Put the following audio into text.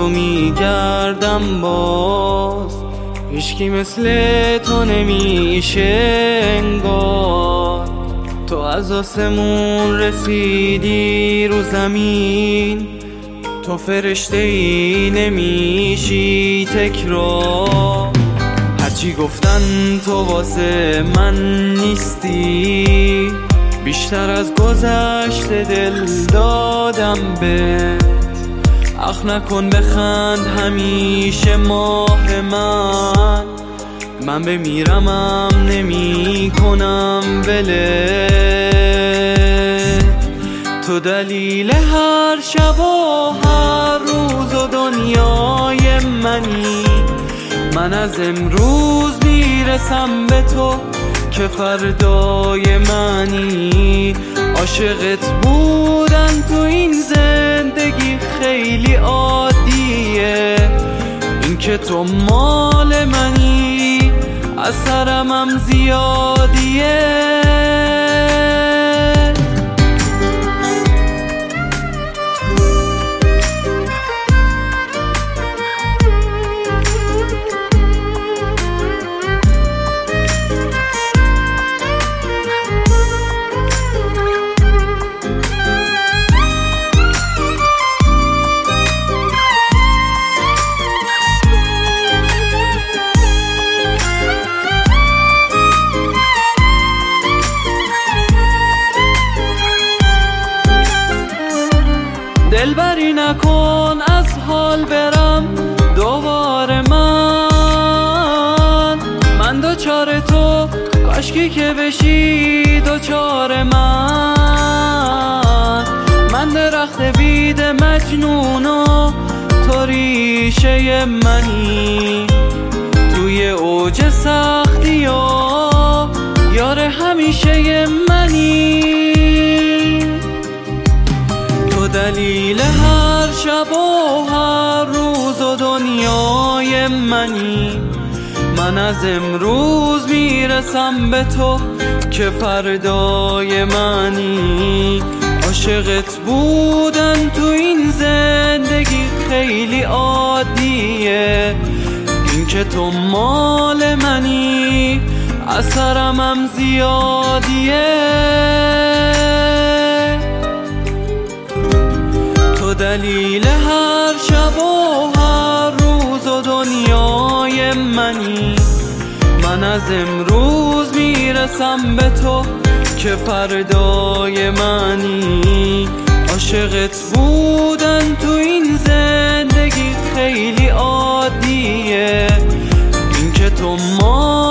میگردم باز، هیچکی مثل تو نمیشه انگار. تو از آسمون رسیدی رو زمین، تو فرشته ای نمیشی تکرار. هرچی گفتن تو واسه من نیستی، بیشتر از گذشته دل دادم بهت. اخ نکن بخند همیشه ماه من بمیرمم نمی کنم ولت. تو دلیل هر شب و هر روز و دنیای منی. من از امروز میرسم به تو که فردای منی. عاشقت بودن تو این زندگی خیلی عادیه، این که تو مال منی اثرم هم زیادیه. دلبری نکن از حال برم دوباره من دوچار تو، کاشکی که بشی دوچار من درخت بید مجنون و تو ریشه منی. توی اوج سختی و یار همیشه منی. تو دلیل هر شب و هر روز و دنیای منی. من از امروز میرسم به تو که فردای منی. عاشقت بودن تو این زندگی خیلی عادیه، این که تو مال منی اثرم هم زیادیه. تو دلیل هر شب و هر روز و دنیای منی. من از امروز میرسم به تو که فردای منی. عاشقت بودن تو این زندگی خیلی عادیه، این که تو ما